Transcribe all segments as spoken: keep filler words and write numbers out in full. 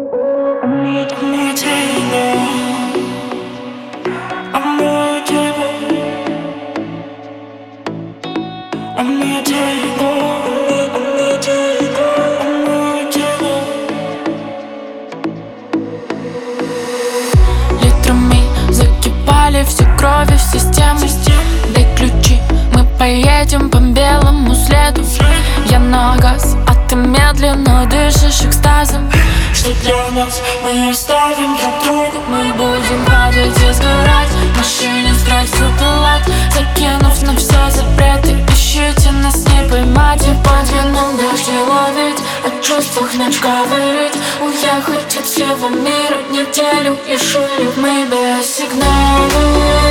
Литрами закипали все крови в системе. Дай ключи, мы поедем по белому следу. Я на газ, а ты медленно дышишь экстазом. Что для нас мы оставим друг друга. Мы будем падать и сгорать в машине, строить суперлайт, закинув на все запреты. Ищите нас, не поймать и под вином дожди ловить, о чувствах ночь говорить. Уехать от всего мира неделю и шулить мы без сигнала.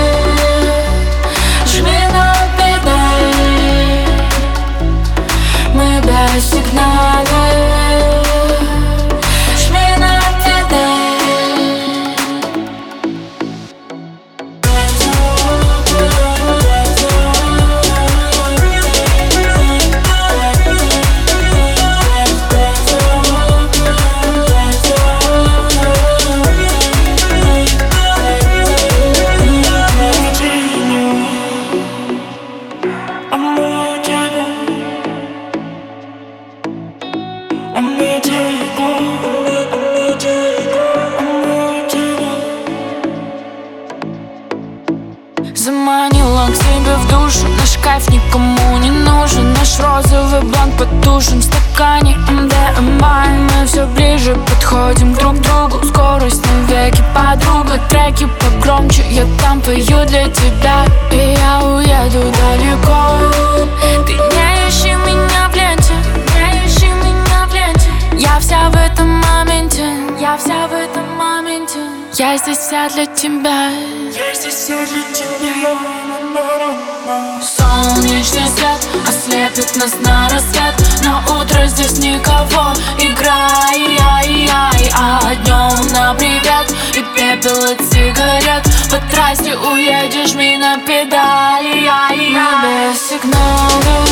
Жми на педаль, мы без сигнала. Заманила к себе в душу, наш кайф никому не нужен. Наш розовый бланк потушен в стакане эм дэ эм а. Мы все ближе подходим друг к другу, скорость навеки подруга. Треки погромче, я там пою для тебя, и я уеду далеко. Ты не ищи меня в ленте, не ищи меня в ленте. Я вся в этом моменте, я вся в этом моменте. Я здесь вся для тебя, я здесь вся для тебя. Солнечный свет ослепит нас на рассвет. На утро здесь никого, играй, ай, ай, а днем на привет и пепел от сигарет. По трассе уедешь, жми на педали, ай, ай. Без сигнала.